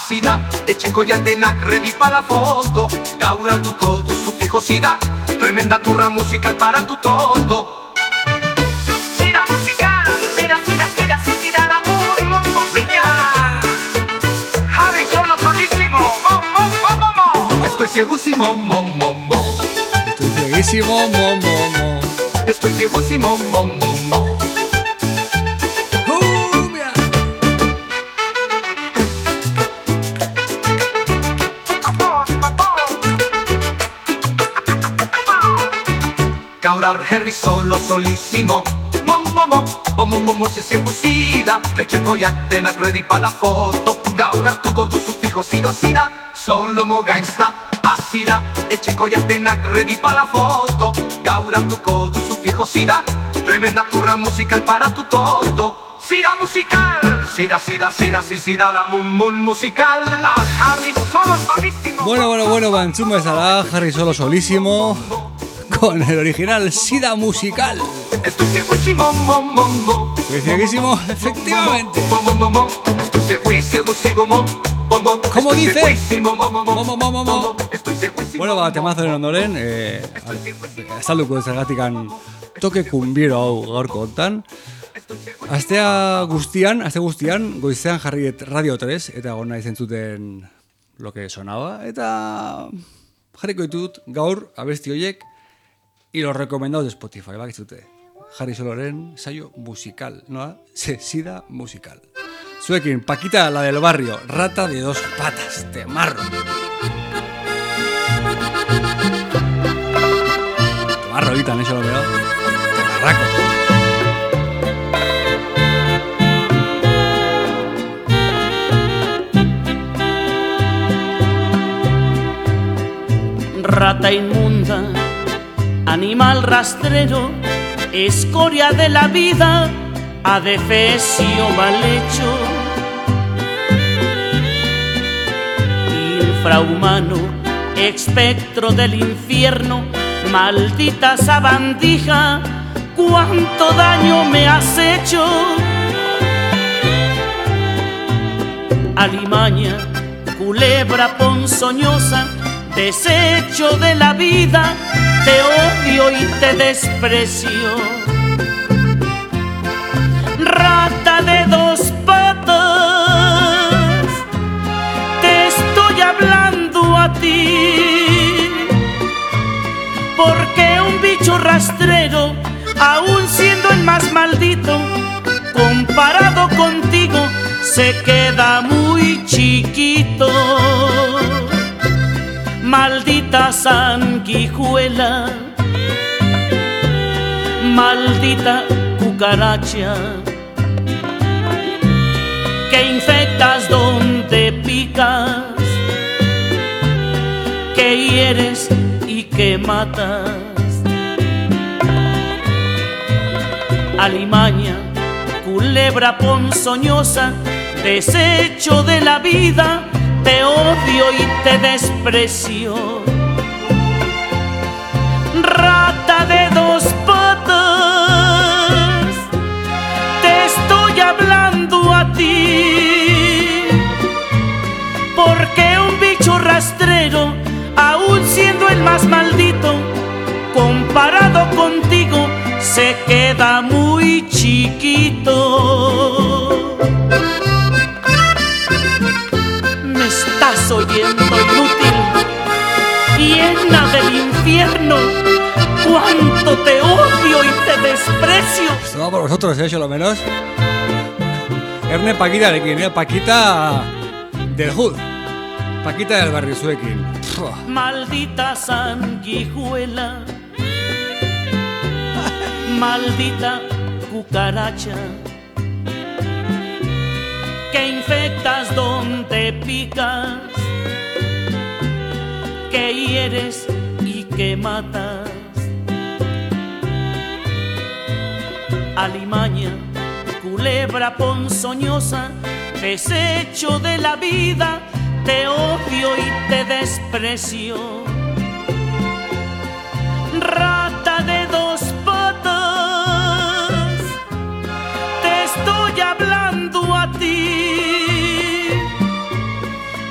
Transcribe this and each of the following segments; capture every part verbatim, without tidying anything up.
Asida, ecce cogliandena, ready para la foto. Gaura tu todo, su fijosidad. Tremenda turra musical para tu todo. Sida musical, sida, sida, sida, sida, amor, musical. Harry solo solísimo, mo, mo, mo, mo, mo. Estoy ciegúsimo, mo, mo, mo. Estoy cieguísimo, mo, mo, mo. Estoy ciegúsimo, mo, mo, mo. Gaurar Harry solo solísimo. Mo, mo, mo, mo, mo, mo, mo, se se musida. Leche cogliate, ready para la foto. Gaurar tu con tu suffijo sidosida. Solo mo gangsta, asida. Leche cogliate, ready para la foto. Gaurar tu con tu suffijo sida. Tremenda turra musical para tu todo. Sida musical, sida, sida, sida, sida, sida, la mun, mun musical. Harry solo solísimo. Bueno, bueno, bueno, Banchuma estará Harry solo solísimo. Con el original Sida musical. Estoy cieguísimo, mo, mo, mo. Estoy cieguísimo, efectivamente. Estoy cieguísimo, mo, mo, mo. ¿Cómo dice? Mo, mo, mo, Mo, mo, mo, mo. Estoy cieguísimo. Bueno, ba, temazoren ondoren, eh, azalduko zergatikan toke kunbiro hau gaurko hontan. Astea guztian, aste guztian, goizean jarri Radio tres, eta gona izentzuten lo que sonaba, eta jarriko ditut gaur abesti horiek y los recomendados de Spotify, bakizute. Harry Soloren saio musical, ¿no? Sida musical. Zuekin, Paquita, la del barrio, rata de dos patas, temarro. Temarro ahorita, ¿no? Eso lo veo. Temarraco. Rata inmunda, animal rastrero, escoria de la vida, adefesio mal hecho, infrahumano, espectro del infierno, maldita sabandija, cuánto daño me has hecho. Alimaña, culebra ponzoñosa, desecho de la vida, te odio y te desprecio. Rata de dos patas, te estoy hablando a ti, porque un bicho rastrero, aun siendo el más maldito, comparado contigo, se queda muy chiquito. Maldita sanguijuela, maldita cucaracha, que infectas donde picas, que hieres y que matas. Alimaña, culebra ponzoñosa, desecho de la vida, te odio y te desprecio. Rata de dos patas, te estoy hablando a ti, porque un bicho rastrero, aun siendo el más maldito, comparado contigo, se queda muy chiquito. Me estás oyendo, inútil, llena del infierno, cuánto te odio y te desprecio. Esto va por vosotros, ¿eh? Yo lo menos. Erne Paquita de quien, ¿eh? Paquita del Hood. Paquita del barrio Suekin. Maldita sanguijuela, maldita cucaracha, que infectas donde picas, que hieres y que matas. Alimaña, culebra ponzoñosa, desecho de la vida, te odio y te desprecio. Rata de dos patas, te estoy hablando a ti,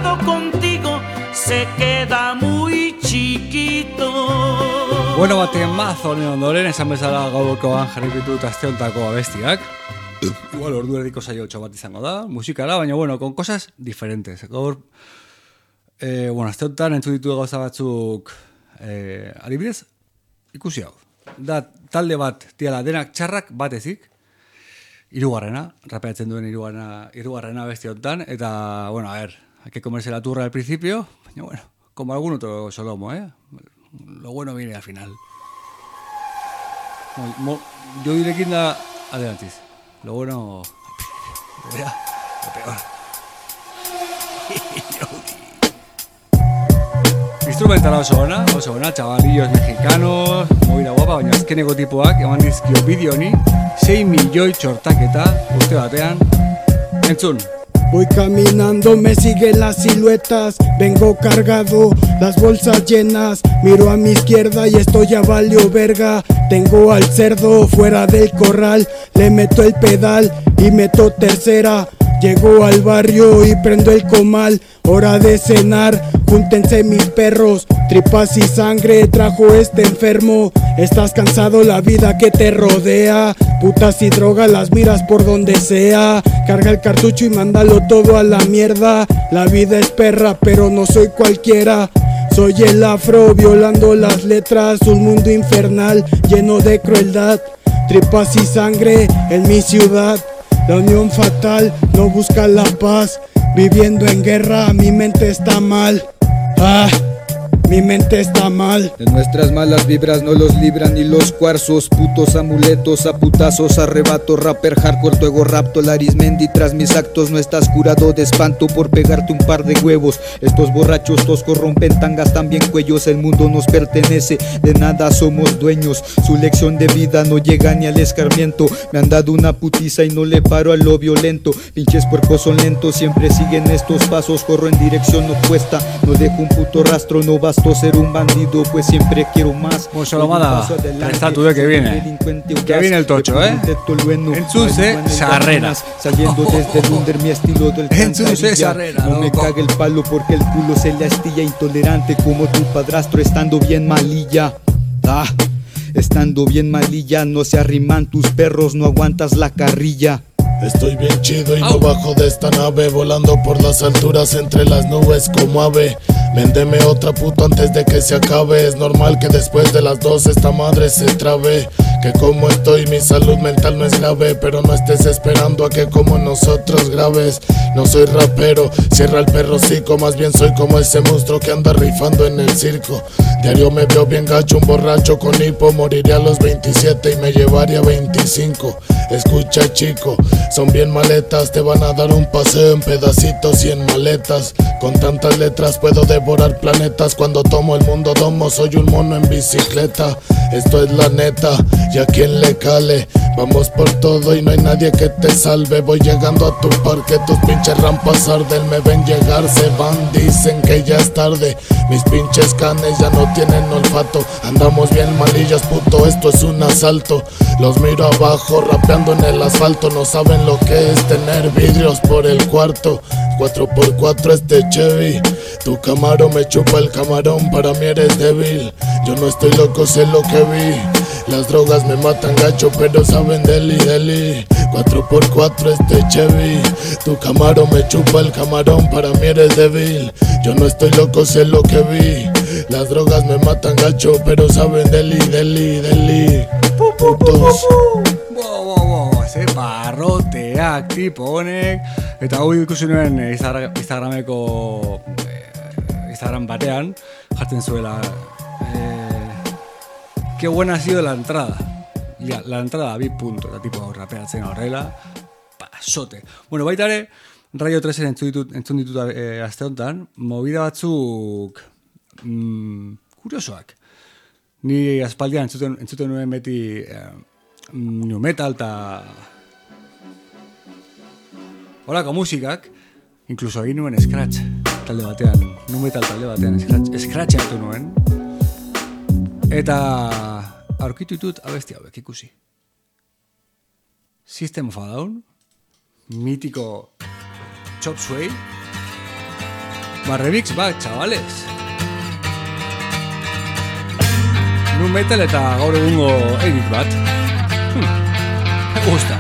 comparado contigo se queda muy chiquito. Bueno, batean mazo honen ondoren, esan bezala gaukoan jarripitut aste hontako abestiak. Igual ordu erdiko saiotxo bat izango da, musikala, baina bueno, con cosas diferentes. Gaur, eh, bueno, aste hontan entzun ditu gauza batzuk, eh, adibidez, ikusi hau. Da, talde bat, tiala, denak txarrak batezik, hirugarrena, rapeatzen duen hirugarrena, hirugarrena abesti hontan, eta, bueno, a ver, hay que comerse la turra al principio, baina bueno, como algún otro solomo, ¿eh? Lo bueno viene al final. Mo, mo, yo direkin da adelantiz. Lo bueno... Lo peor. Instrumentala oso ona, oso ona, chavalillos mexicanos, movida guapa, baina azkeneko tipoak eman dizkio bideo honi sei milioi txortaketa urte batean. Entzun. Voy caminando, me siguen las siluetas, vengo cargado, las bolsas llenas, miro a mi izquierda y esto ya valió verga. Tengo al cerdo fuera del corral, le meto el pedal y meto tercera. Llego al barrio y prendo el comal, hora de cenar, júntense mis perros, tripas y sangre trajo este enfermo. Estás cansado, la vida que te rodea, putas y drogas las miras por donde sea. Carga el cartucho y mándalo todo a la mierda. La vida es perra pero no soy cualquiera. Soy el afro violando las letras, un mundo infernal lleno de crueldad. Tripas y sangre en mi ciudad. La unión fatal no busca la paz. Viviendo en guerra, mi mente está mal. Ah, mi mente está mal. De nuestras malas vibras no los libran ni los cuarzos. Putos amuletos, a putazos, arrebato. Rapper, hardcore, tu ego rapto. Larismendi, tras mis actos no estás curado de espanto por pegarte un par de huevos. Estos borrachos toscos rompen tangas, también cuellos. El mundo nos pertenece, de nada somos dueños. Su lección de vida no llega ni al escarmiento. Me han dado una putiza y no le paro a lo violento. Pinches puercos son lentos, siempre siguen estos pasos. Corro en dirección opuesta, no dejo un puto rastro. No bastó ser un bandido, pues siempre quiero más. Pues Solomada, prestatu de que viene. Que viene el tocho, eh. Entzunse, sarreras. Saliendo desde el under, mi estilo del Entzunse, sarrera. No me cague el palo porque el culo se le astilla. Intolerante como tu padrastro estando bien malilla. Ah, estando bien malilla. No se arriman tus perros, no aguantas la carrilla. Estoy bien chido y no bajo de esta nave, volando por las alturas entre las nubes como ave. Véndeme otra puto antes de que se acabe. Es normal que después de las dos esta madre se trabe. Que como estoy mi salud mental no es grave, pero no estés esperando a que como nosotros grabes. No soy rapero, cierra el perrocico, más bien soy como ese monstruo que anda rifando en el circo. Diario me veo bien gacho, un borracho con hipo. Moriría a los veintisiete y me llevaría veinticinco. Escucha chico, son bien maletas, te van a dar un paseo en pedacitos y en maletas. Con tantas letras puedo devorar planetas. Cuando tomo el mundo domo, soy un mono en bicicleta. Esto es la neta, y a quien le cale. Vamos por todo y no hay nadie que te salve. Voy llegando a tu parque, tus pinches rampas arden. Me ven llegar, se van, dicen que ya es tarde. Mis pinches canes ya no tienen olfato. Andamos bien malillas, puto, esto es un asalto. Los miro abajo, rapeando en el asfalto. No saben lo que es tener vidrios por el cuarto. cuatro por cuatro este Chevy. Tu Camaro me chupa el camarón, para mí eres débil. Yo no estoy loco, sé lo que vi. Las drogas me matan gacho, pero saben deli, deli. cuatro por cuatro este Chevy. Tu Camaro me chupa el camarón, para mí eres débil. Yo no estoy loco, sé lo que vi. Las drogas me matan gacho, pero saben deli, deli, deli. Putos. Bo, bo, bo, ze barroteak tipo honek. Eta hau ikusi nuen eh, Instagrameko eh, Instagram batean jartzen zuela eh, qué buena ha sido la entrada. Ya, la entrada bi punto, eta tipo rapeatzen horrela pasote. Bueno, baita ere Radio tresen entzun ditut, entzun ditut eh, aste honetan, movida batzuk mm, kuriosoak. Ni aspaldian entzuten, entzuten nuen beti eh, new metal eta holako musikak, incluso egin nuen scratch talde batean, new metal talde batean scratch, scratchatu nuen. Eta aurkitu ditut abesti hauek ikusi. System of a Down, mítico Chop Suey, Ba, remix bat, chavales. Nu metal eta gaur egungo edit bat. Hmm. Me gusta.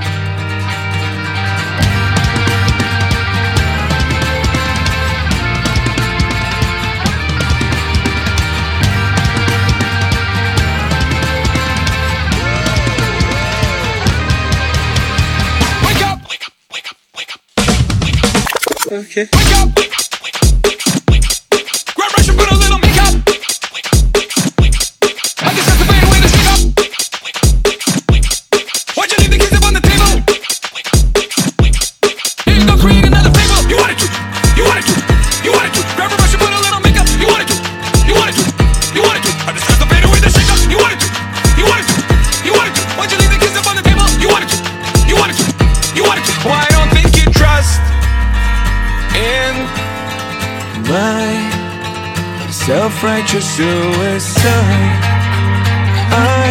Okay. Wake up! Wake up! Wake up! Wake up! Wake up! Grab brush and put a little makeup. Wake up! Wake up! Wake up! Wake up! I just have to fade away the shake up. Wake up! Wake up! Wake up! Wake up! Why'd you leave the kids up on the table? Wake up! Wake up! Wake up! Wake up! Here you go, create another fable. You wanted to! You wanted to! You wanted to! Grab a brush and put a little makeup. You wanted to! You wanted to! You wanted to! I just have to fade away the shake up. You wanted to! You wanted to! You wanted to! Why'd you leave the kids up on the table? You wanted to! You wanted to! You wanted to! Well, I don't think you trust in my self-righteous suicide. I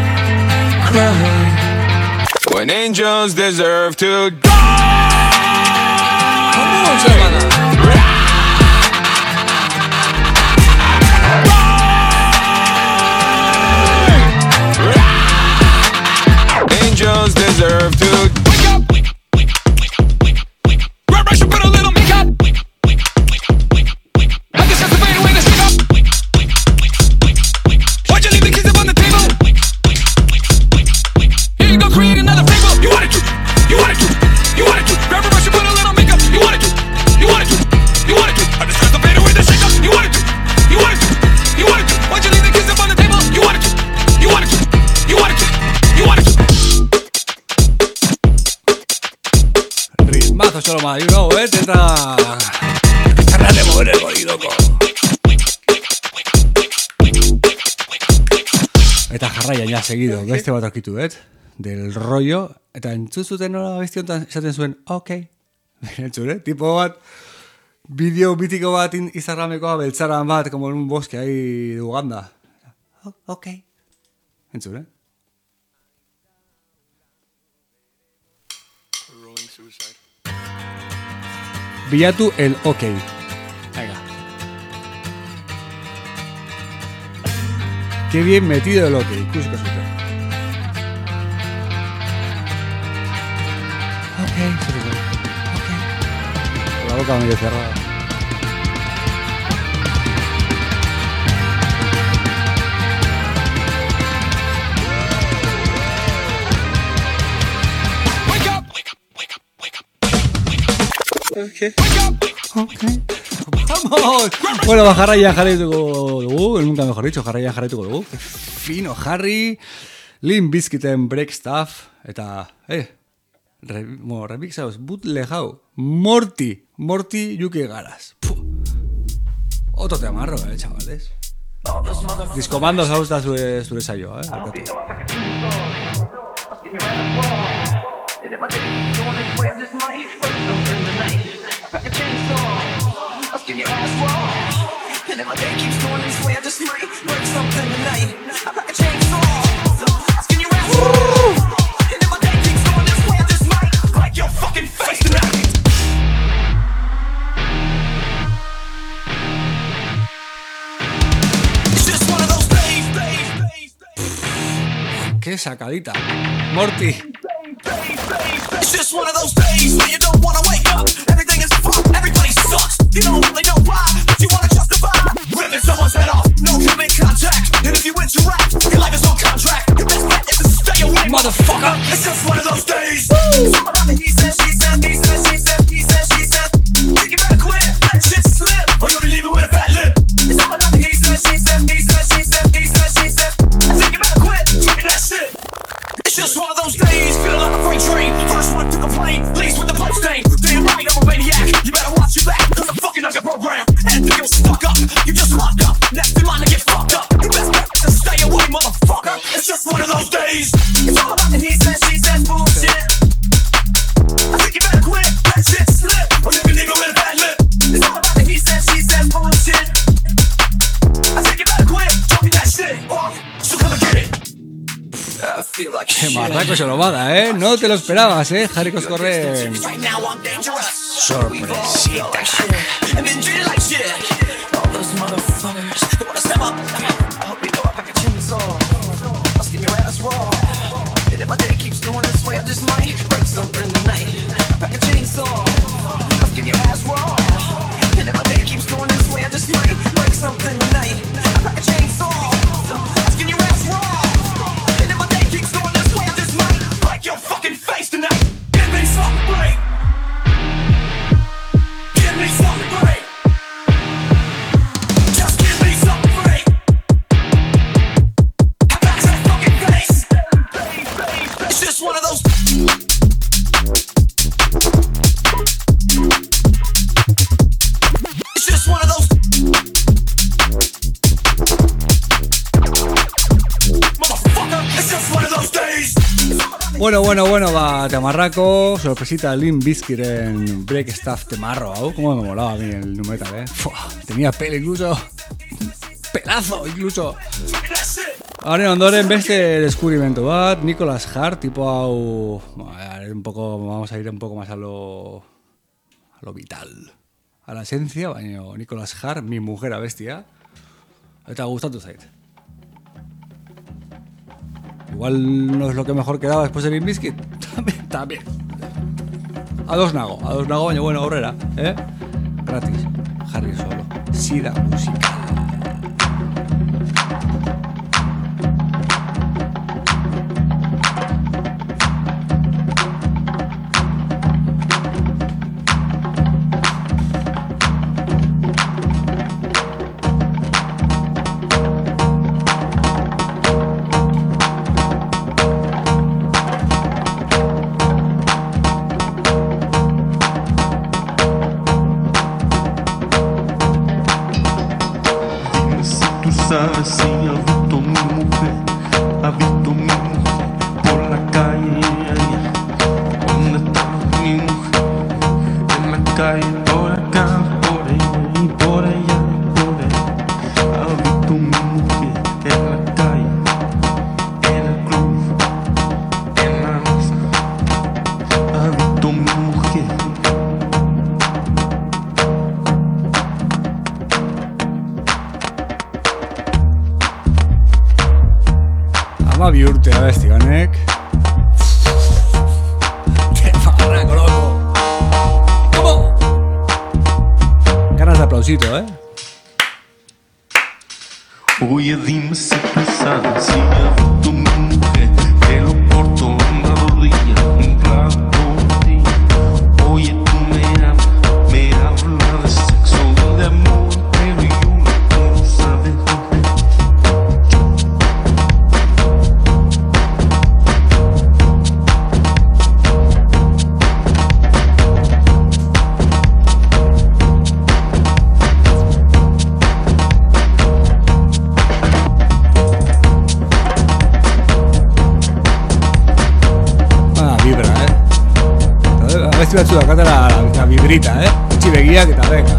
cry when angels deserve to die. Angels deserve to wake up, wake up, wake up, wake up, wake up, wake up. Grab brush and put a little makeup. Wake up, wake up, wake up, wake up, wake up. I just have to fade away the shake up. Wake up, wake up, wake up, wake up, wake up. Why'd you leave the kids up on the table? Wake up, wake up, wake up, wake up, wake up. Here you go, create another fable. You wanted to, you wanted to, you wanted to. Grab a brush and put a little makeup. You wanted to, you wanted to, you wanted to. I just have to fade away the shake up. You wanted to, you wanted to, you wanted to. Why'd you leave the kids up on the table? You wanted to, you wanted to, you wanted to, you wanted to. Ritmazo solo más, you know, eh, te entra... Ganas de mover el boli, loco. Eta jarraian ja segido, beste bat aurkitu, eh? Del rollo, eta entzuzuten nola besti honetan esaten zuen, ok. Entzun, eh? Tipo bat, bideo bitiko bat Instagramekoa beltzaran bat, como en un bosque ahí de Uganda. Oh, ok. Entzun, eh? Bilatu el ok. Venga. Qué bien metido el ok. Ikusiko zuten. Ok, ok. Con la boca medio cerrada. Okay. Okay. ¡Vamos! Bueno, ba, jarraian jarraituko dugu, nunca mejor dicho, jarraian jarraituko dugu. Fino, Harry, Limp Bizkiten Break Stuff, eta, eh, re, bueno, remix hau, bootleg hau, Morty, Morty Yuki Garas. Puh. Otro tema marro, eh, chavales. Diskomandos hau da zure, zure saioa, eh, arkatu. Give your ass raw, and if my day keeps going this way, I just might break something tonight. I'm like a chainsaw, skin your ass raw, and if my day keeps going this way, I just might break your fucking face tonight. It's just one of those days, days, days, days. Qué sacadita, Morty. It's just one of those days where you don't wanna wake up. Everything is fucked, everybody sucks. You don't really know why, but you wanna justify ripping someone's head off, no human contact. And if you interact, your life is on contract. Your best bet is to stay away, motherfucker. It's just one of those days. Some about the he said, she said, he said, she said, he said, she said. Think you better quit, let shit slip, or you'll be leaving with a fat lip. It's all about the he said, she said, he said, she said, he said, she said. Think you better quit, talking that shit. It's just one of those days, feel like a freight train. First one to complain, leaves with the blood stain. Damn right, I'm a maniac. You better watch your back, cause I'm fucking up your program. And if you're stuck up, you just locked up. Next in line to get fucked up. You best bet to stay away, motherfucker. It's just one of those days. It's all about the he said, she said bullshit. I think you better quit, let shit slip, or you can leave it with a bad lip. It's all about the he said, she said bullshit. I think you better quit, talking that shit off, so come and get it. Qué marraco se lo va, eh. No te lo esperabas, eh. Harry Coscorre. Sorpresita. And been treated like shit. All those motherfuckers that wanna step up. I hope you know I pack a chainsaw. I'll skin your ass raw. And if my day keeps going this way, I just might break something tonight. I pack a chainsaw. I'll skin your ass raw. And if my day keeps going this way, I just might break something tonight. I pack a chainsaw. I'll skin your ass raw. And if my day keeps going this way, I just might break your fucking face tonight. Give me something great. Give me something great. Just give me something great. I back that fucking face. It's just one of those. It's just one of those. Motherfucker, it's just one of those days. Bueno, bueno, bueno, ba, temarrako, sorpresita Limp Bizkiten Break Stuff temarro, hau, como me molaba a mí el nu metal, eh. Fua, tenía pelo incluso, pelazo incluso. Haren ondoren beste deskubrimentu bat, Nicholas Hart, tipo hau, un poco, vamos a ir un poco más a lo, a lo vital, a la esencia, baina Nicholas Hart, mi mujer bestia, eta gustatu zait. Igual no es lo que mejor quedaba después del Limp Bizkit. También, también. A dos nago, a dos nago, baina bueno, aurrera, eh? Gratis, jarri solo. Sida musical. Sabes si ha visto mi mujer, ha visto mi mujer por la calle. ¿Dónde está mi mujer? En la calle, por acá, por ella y por allá y por ella. Ha visto mi mujer en la calle, en el club, en la mesa. Ha visto mi mujer. Ama bihurte abesti honek. Temarrako, loco. ¿Cómo? Ganas de aplausito, ¿eh? Oye, dime si tú sabes si ha visto mi mujer, pelo corto, una rodilla, un plato por ti. Oye, tú me hablas, me hablas de sexo, de amor, pero yo no sabes coger. Abesti batzu dakate la, la, la vibrita, eh? Utsi begiak eta beka.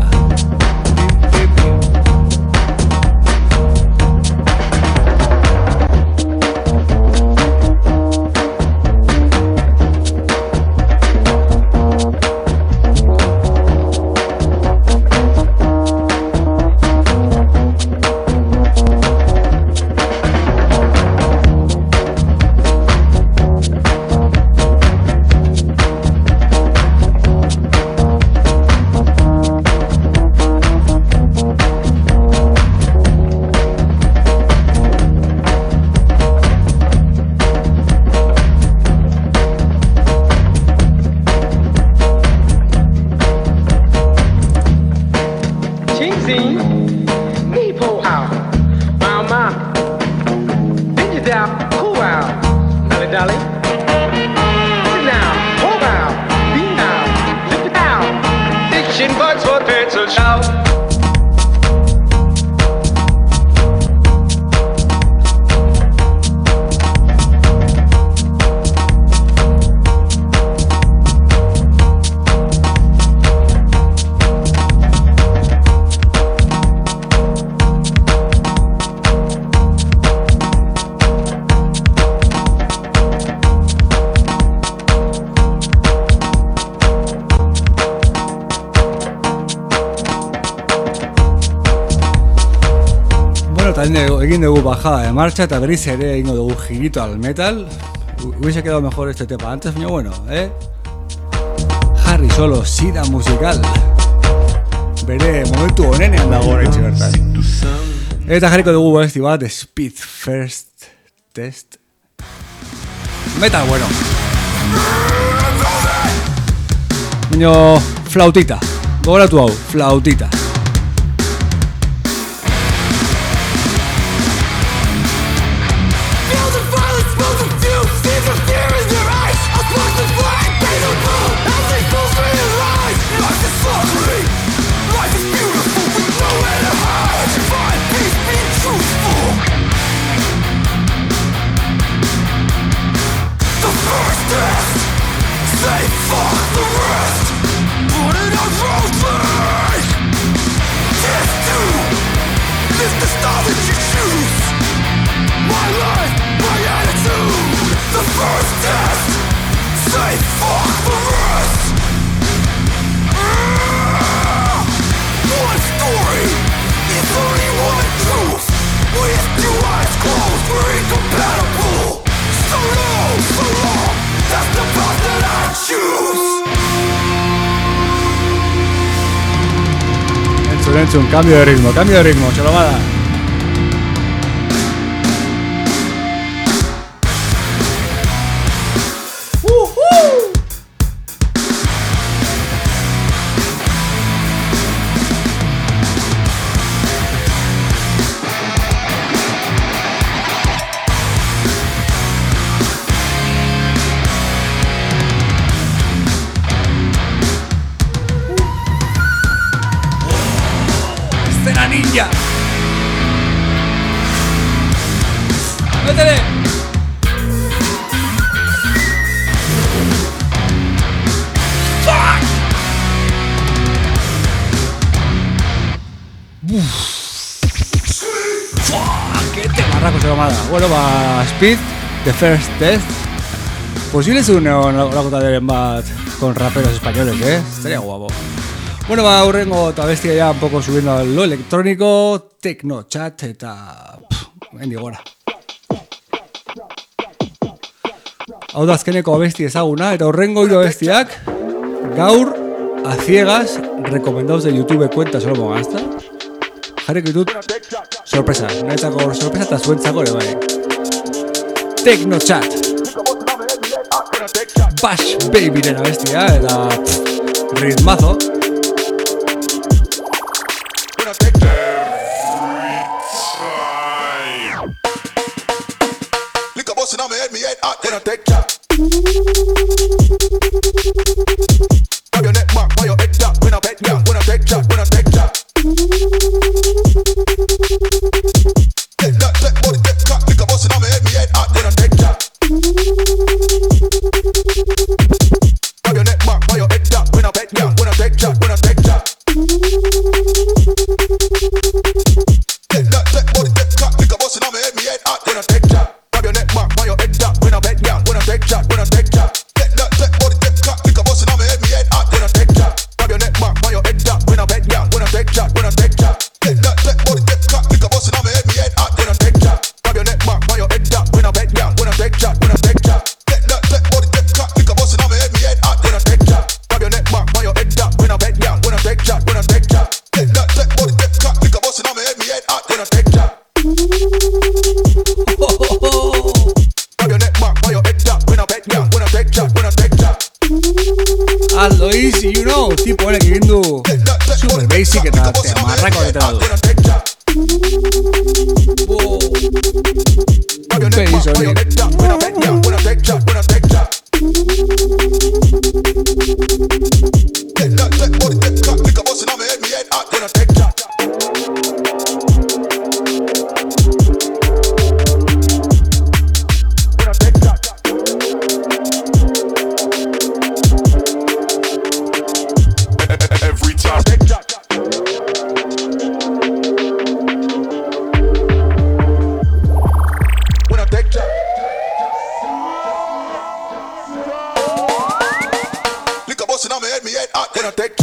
eta egin dugu bajada de marcha eta berriz ere egingo dugu girito al metal. Hubiese quedado mejor este tema antes, pero bueno, ¿eh? Harry Solo, sida musical. Bere momentu honenean dago horretxe bertan. Eta jarriko dugu besti bat, Speed First Test. Metal bueno. Baina flautita. Gogoratu hau, flautita. Un cambio de ritmo, cambio de ritmo, chalomada. Ninja. ¡Métele! ¡Fuck! ¡Fuck! ¡Qué temarraco se llamada! Bueno, va Speed, The First Test. Posible es una gota de bat con raperos españoles, ¿eh? Estaría guapo. Bueno, va, aurrengo eta bestia ya un poco subiendo a lo electrónico, Tecno Chat eta hendi gora. Hau da azkeneko abesti ezaguna eta aurrengo hiru abestiak gaur a ciegas recomendados de YouTube cuenta solo mo gasta. Jarriko ditut sorpresa, netako sorpresa eta zuentzako ere bai. Tecno Chat. Bash Baby den abestia eta ritmazo. Bustin' on me head, me head hot, then I take that. Grab your neck back, while your head drop. When I pet ya, when I take that, when I take that. Get that, that body get cracked. Lick a bustin' on me head, me head hot, then I take that. Grab your neck back, while your head drop. When I pet ya, when I take that, when I take that. Get that, that body get cracked. Lick a bustin' on me head, me head hot, then I take that. Your neck back, while your head drop. When I bet ya, when I take that, when I take that. Get that, that body get cracked. Lick a bustin' on me head, me head hot, then I take that. Grab your neck back, while your head drop. When I bet ya, when I take that, when I take that. Get that, that body get cracked. Lick a bustin' on me head, me head hot, then I take that. Grab your neck back, while your head drop. When I bet ya, when I take that, when I take that. Get that, that body get cracked. Lick a bustin' on me head, me head hot, then I take that. Grab your neck back, while your head drop. When I bet ya, when I take that, when I take that. Get that, that body get cracked. Lick a bustin' on me head, me head hot, then I take that. Hazlo easy, you know, tipo era escribiendo super basic eta te amarraco letrado. Wow. Bass on it.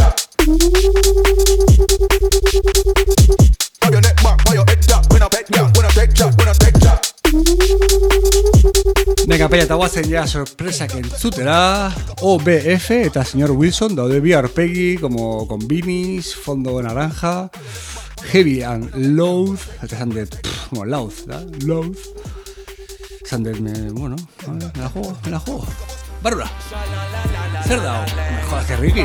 Grab your neck back, while your head drop. When I bet ya, Venga, paia, eta guazen ja sorpresak entzutera. O B F eta señor Wilson daude bi aurpegi, como con beanies, fondo naranja, heavy and loud, eta esan dut, bueno, loud, da? Loud. Esan dut, me, bueno, me la juego, me la juego. Barura, zer dao? Me jodas que Ricky.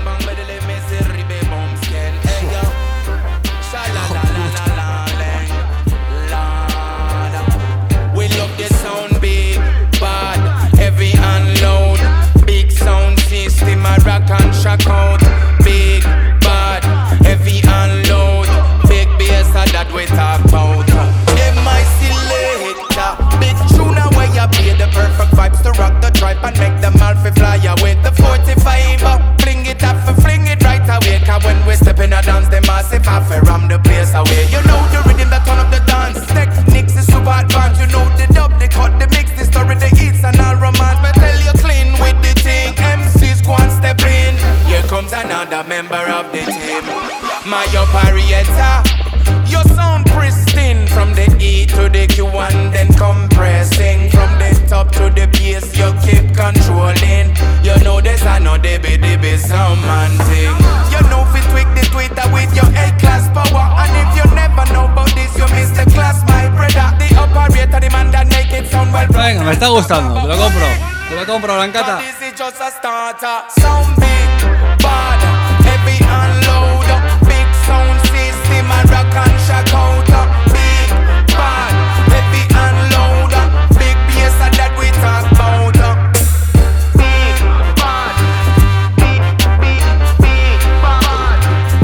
We love the sound big, bad, heavy and loud. Big sound system, a rock and shock out. Big, bad, heavy and loud. Big bass, that we talk about. M I selector, big tune where you play the perfect vibes to rock the tribe and make them all fly away. The forty-five, fling it up, fling it right away. Cause when we step in a dance, the massive half ram the place away. You know the rhythm that turn up the dance. Techniques is super advanced. You know the dub, the cut, the mix, the story, the hits and all romance. But tell you clean with the thing. M Cs go and step in. Here comes another member of the team. My operator, your sound pristine. From the E to the Q and then compressing. From the top to the bass, you keep controlling. You know there's another baby, baby sound man thing. You know fit tweak the Twitter with your A-class power. And if you never know about this, you miss the class, my brother. The operator, the man that make it sound well. Venga, me está gustando, te lo compro. Te lo compro, Blancata. This is just a starter. Sound big, bad, heavy and loud. Big sound system and rock and shock out. Big, bad, heavy and loud. Big bass and that we talk about. Big, bad, big, big, big, bad.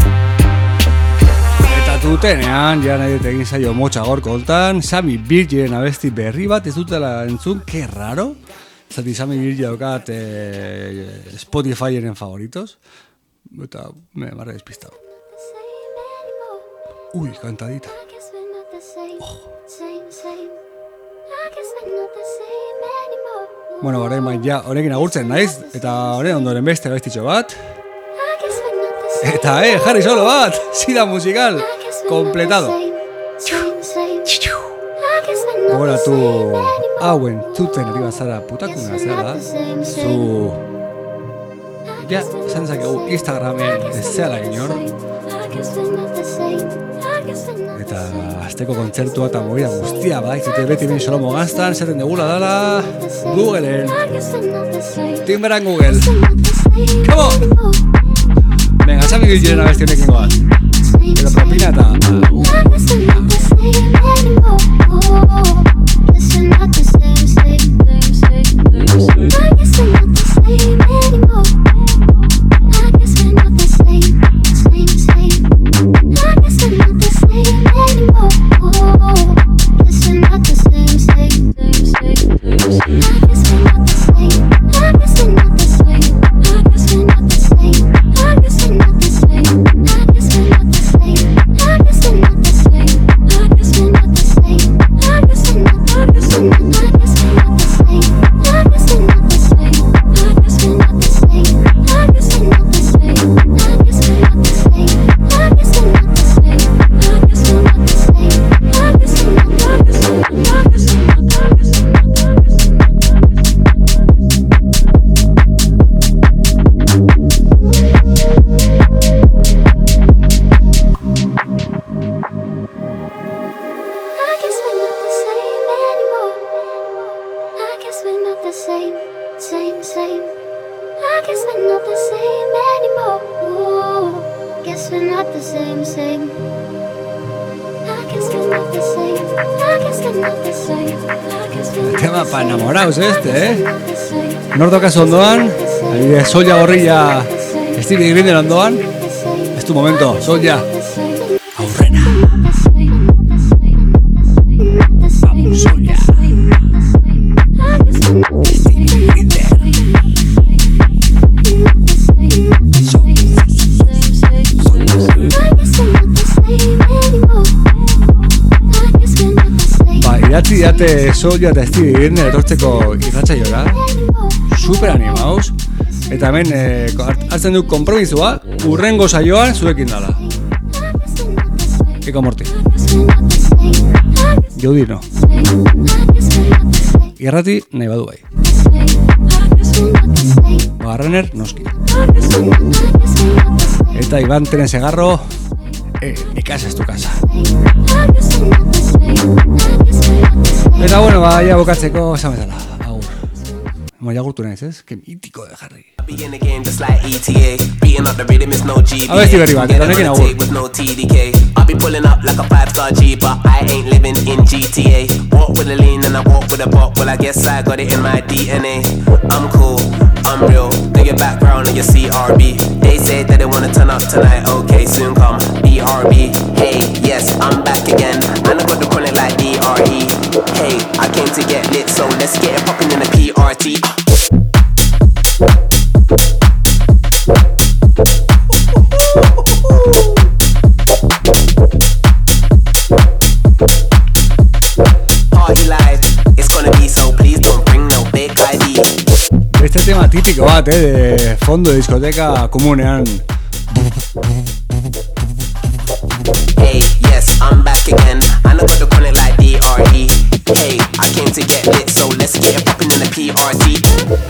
Eta tutenean, ja nahi dut egin zaio motxa gorko holtan, Sammy Virgin abesti berri bat, ez dutela entzun, que raro. Zati Sammy Virgin daukat eh, Spotifyeren favoritos. Eta me barra despistado. Uy, cantadita. Oh. Bueno, orain bain ja, honekin agurtzen naiz, eta honen ondoren beste bestitxo bat. Eta eh, jarri solo bat, sida musical, completado. Gora tu hauen zuten ari bazara putakuna zela, zu... Ja, esan zakegu Instagramen ez zehala inor. Eta azteko kontzertua eta movida guztia ba, izute beti bin Solomo Gaztan, zaten degula dala Googleen. Timberan Google. Come on! Venga, Sammy Virgin abesti honekin goaz. Eta propina eta... Tema pa enamorados este, eh? Nordo kaso ondoan, adibidez Solla Gorrilla, Stevie Grinder ondoan. Es tu momento, Solla. Aurrena. Vamos, Solla. Stevie Grinder. Idatzi diate Solla eta Stevie Grinder etortzeko irratsaiora. Super animaos. Eta hemen eh, hartzen du konpromisua, urrengo saioan zuekin dala. Eko Morti. Jodi no. irrati nahi badu bai. Barrener noski. Eta Iban Tren Segarro, eh, mi casa es tu casa. Eta bueno, ba, ya bukatzeko esan bezala. Agur. Mo jagurtu naiz, ez? Que mitiko de Harry. A ver, berri bat, eta honekin agur. I'll be pulling up like a five-star G, but I ain't living in G T A. Walk with a lean and I walk with a bop. Well, I guess I got it in my D N A. I'm cool, I'm real. Know your background and your C R B. They say that they wanna turn up tonight. Okay, soon come B R B. Hey, yes, I'm back again. And I got the chronic like D R E. Hey, I came to get lit, so let's get it poppin' in the P R T. Este tema típico bat, eh, de fondo de discoteca komunean. Hey, yes, I'm back again. And I got the chronic like D R E. Hey, I came to get lit, so let's get it poppin' in the P R T.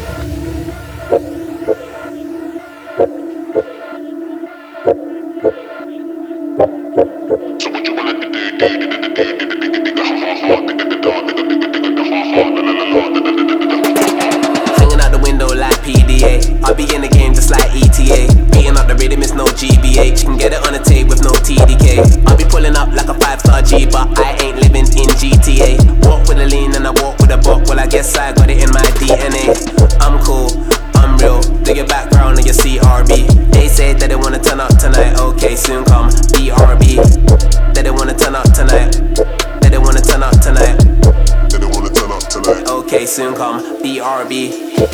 I'll be in the game just like E T A. Beating up the rhythm is no G B H. Can get it on the tape with no T D K. I'll be pulling up like a five-star G, but I ain't living in G T A. Walk with a lean and I walk with a bop. Well, I guess I got it in my D N A. I'm cool, I'm real. Do your background and your C R B. They say that they wanna turn up tonight. Okay, soon come B R B. That they wanna turn up tonight. That they wanna turn up tonight. That they wanna turn up tonight. Okay, soon come B R B.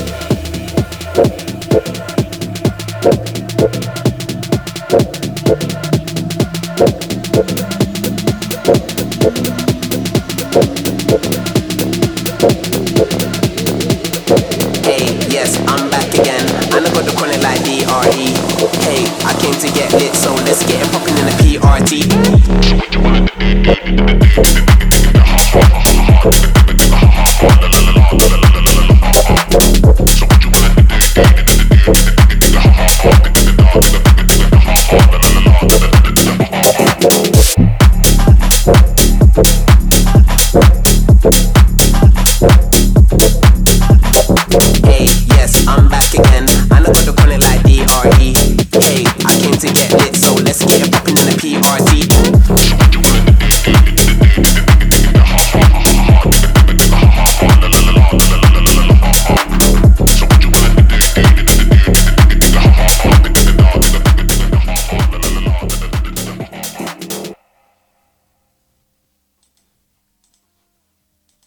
Hey, yes, I'm back again. And I got the chronic like D R E. Hey, I came to get lit, so let's get it poppin' in the P R T. So what you wanna Hey, yes, I'm back again. And I got the chronic like D R E. Hey, I came to get lit, so let's get it poppin' in the P R T.